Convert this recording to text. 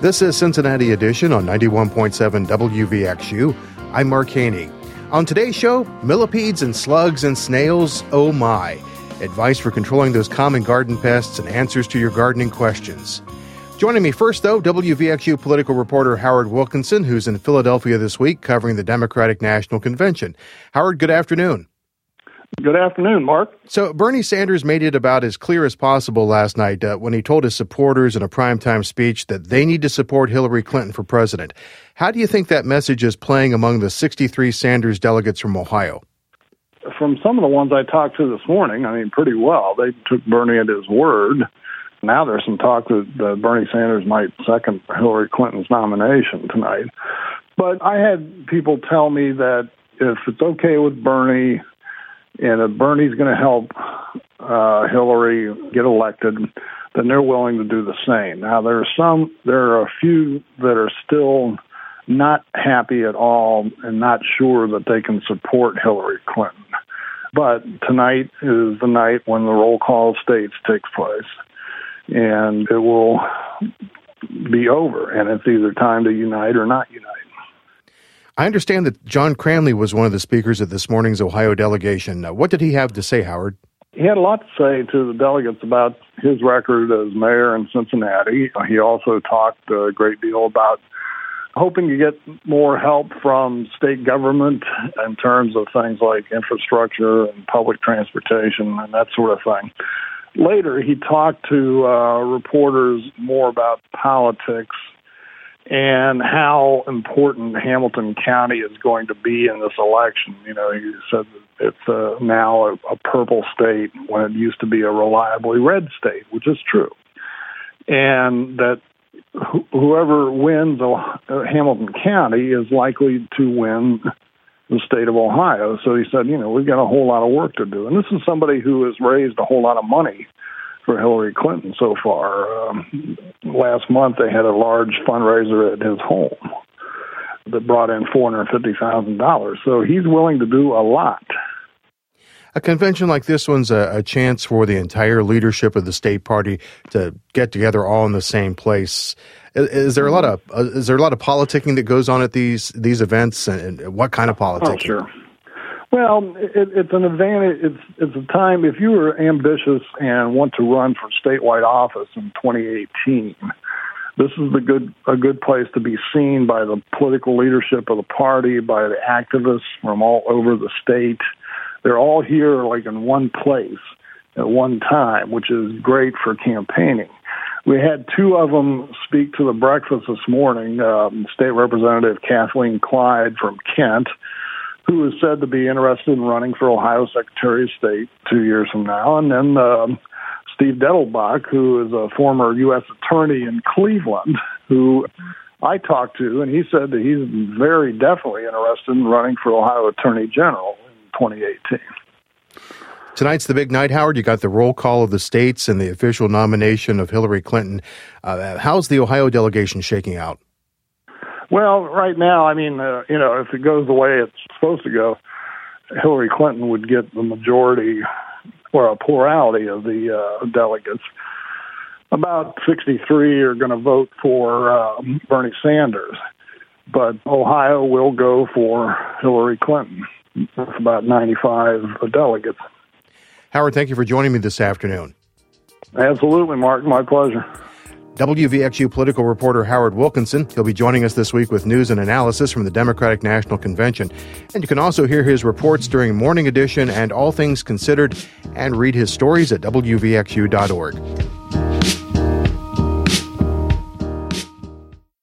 This is Cincinnati Edition on 91.7 WVXU. I'm Mark Haney. On today's show, millipedes and slugs and snails, oh my. Advice for controlling those common garden pests and answers to your gardening questions. Joining me first, though, WVXU political reporter Howard Wilkinson, who's in Philadelphia this week covering the Democratic National Convention. Howard, good afternoon. Good afternoon, Mark. So Bernie Sanders made it about as clear as possible last night when he told his supporters in a primetime speech that they need to support Hillary Clinton for president. How do you think that message is playing among the 63 Sanders delegates from Ohio? From some of the ones I talked to this morning, pretty well. They took Bernie at his word. Now there's some talk that Bernie Sanders might second Hillary Clinton's nomination tonight. But I had people tell me that if it's okay with Bernie and if Bernie's going to help Hillary get elected, then they're willing to do the same. Now, there are a few that are still not happy at all and not sure that they can support Hillary Clinton. But tonight is the night when the roll call of states takes place, and it will be over, and it's either time to unite or not unite. I understand that John Cranley was one of the speakers at this morning's Ohio delegation. What did he have to say, Howard? He had a lot to say to the delegates about his record as mayor in Cincinnati. He also talked a great deal about hoping to get more help from state government in terms of things like infrastructure and public transportation and that sort of thing. Later, he talked to reporters more about politics and how important Hamilton County is going to be in this election. He said that it's now a purple state when it used to be a reliably red state, which is true. And that whoever wins Hamilton County is likely to win the state of Ohio. So he said, we've got a whole lot of work to do. And this is somebody who has raised a whole lot of money for Hillary Clinton so far. Last month, they had a large fundraiser at his home that brought in $450,000. So he's willing to do a lot. A convention like this one's a chance for the entire leadership of the state party to get together all in the same place. Is there a lot of politicking that goes on at these events, and what kind of politicking? Oh, sure. Well, it's an advantage. It's a time, if you were ambitious and want to run for statewide office in 2018, this is a good place to be seen by the political leadership of the party, by the activists from all over the state. They're all here like in one place at one time, which is great for campaigning. We had two of them speak to the breakfast this morning, State Representative Kathleen Clyde from Kent, who is said to be interested in running for Ohio Secretary of State 2 years from now, and then Steve Dettelbach, who is a former U.S. attorney in Cleveland, who I talked to, and he said that he's very definitely interested in running for Ohio Attorney General in 2018. Tonight's the big night, Howard. You got the roll call of the states and the official nomination of Hillary Clinton. How's the Ohio delegation shaking out? Well, right now, if it goes the way it's supposed to go, Hillary Clinton would get the majority or a plurality of the delegates. About 63 are going to vote for Bernie Sanders, but Ohio will go for Hillary Clinton. That's about 95 delegates. Howard, thank you for joining me this afternoon. Absolutely, Mark. My pleasure. WVXU political reporter Howard Wilkinson. He'll be joining us this week with news and analysis from the Democratic National Convention. And you can also hear his reports during Morning Edition and All Things Considered, and read his stories at WVXU.org.